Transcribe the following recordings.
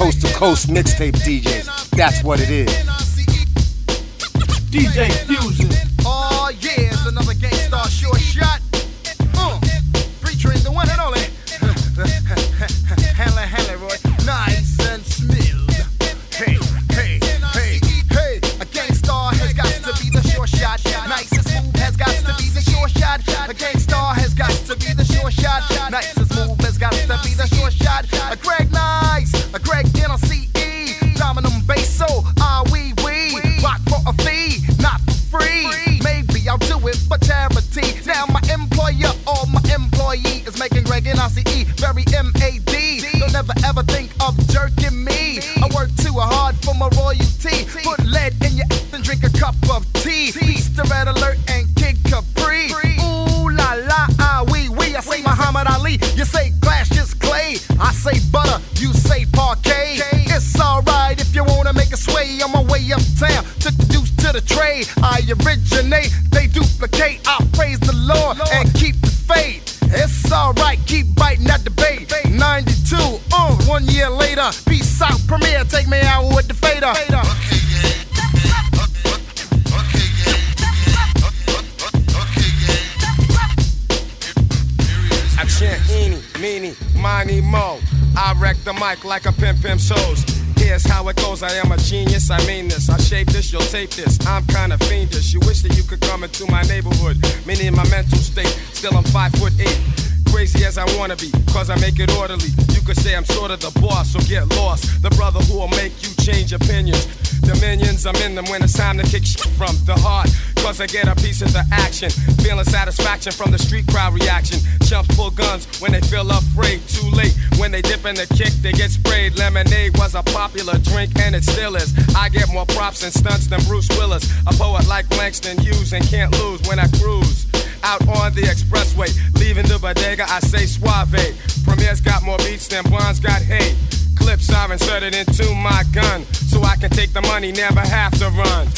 coast to coast mixtape DJs. That's what it is. DJ Fusion. Oh yeah, it's another Gangstar short shot. Featuring the one and only Hanley Roy, nice and smooth. Hey, hey, hey, hey. A Gangstar has got to be the short shot. Nice and smooth has got to be the short shot. A Gangstar has got to be the short shot. Nice and smooth has got to be the short shot. A Greg Nice, a Greg NLCE, Dominum Basso, we rock for a fee, not for free. Maybe I'll do it for charity. Now my employer or my employee is making Greg NLCE very MAD. Don't never ever think of jerking me. I work too hard for my royalty. Put lead in your ass and drink a cup of tea. Beast the Red Alert and Kid Capri. Ooh la la, we. I say Muhammad Ali, you say glass just clay. I say butter, you say parquet. It's alright if you wanna make a sway. On my way uptown, took the deuce to the trade. I originate, they duplicate. I praise the Lord and keep the faith. It's alright, keep biting that debate. 92, 1 year later. Peace out, Premier, take me out with the fader. I chant eeny, meeny, miny, mo. I wreck the mic like a pimp shows. Here's how it goes, I am a genius, I mean this. I shape this, you'll tape this, I'm kinda fiendish. You wish that you could come into my neighborhood. Meaning my mental state, still I'm 5'8". Crazy as I wanna be, cause I make it orderly. You could say I'm sort of the boss, so get lost. The brother who will make you change opinions. Dominions, I'm in them when it's time to kick shit from the heart. Cause I get a piece of the action. Feeling satisfaction from the street crowd reaction. Chumps pull guns when they feel afraid. Too late, when they dip in the kick, they get sprayed. Lemonade was a popular drink and it still is. I get more props and stunts than Bruce Willis. A poet like Langston Hughes and can't lose when I cruise. Out on the expressway, leaving the bodega, I say suave. Premier's got more beats than Bonds got hate. Clips are inserted into my gun, so I can take the money, never have to run.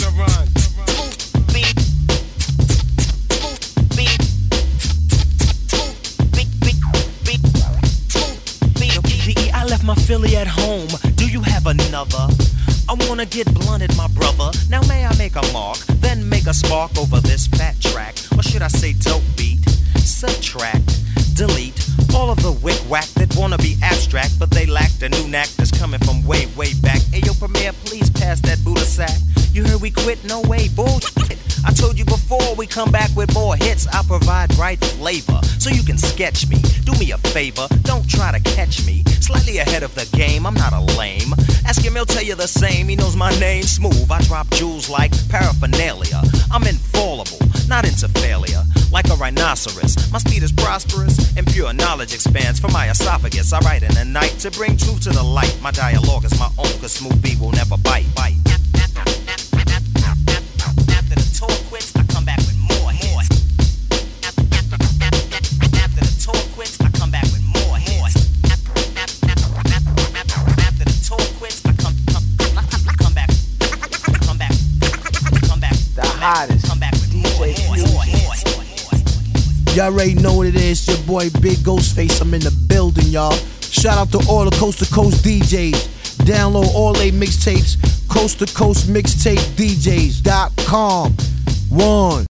I left my Philly at home. Do you have another? I wanna get blunted, my brother. Now may I make a mark, then make a spark over this fat track? Or should I say dope beat? Subtract, delete all of the wick-wack that wanna be abstract, but they lack the new knack that's coming from way, way back. Ayo, Premier, please pass that Buddha sack. You heard we quit? No way, bullshit. I told you before, we come back with more hits. I provide right flavor, so you can sketch me. Do me a favor, don't try to catch me. Slightly ahead of the game, I'm not a lame. Ask him, he'll tell you the same. He knows my name, smooth. I drop jewels like paraphernalia. I'm infallible, not into failure. Like a rhinoceros, my speed is prosperous, and pure knowledge expands from my esophagus. I write in the night to bring truth to the light. My dialogue is my own, cause smooth beat will never bite. After the tour quits, I come back with more hits. After the tour quits, I come back with more hits. After the tour quits, I come back. The hottest DJ hits. Y'all already know what it is. Your boy Big Ghostface. I'm in the building, y'all. Shout out to all the coast to coast DJs. Download all they mixtapes. Coast to coast mixtape DJs.com. 1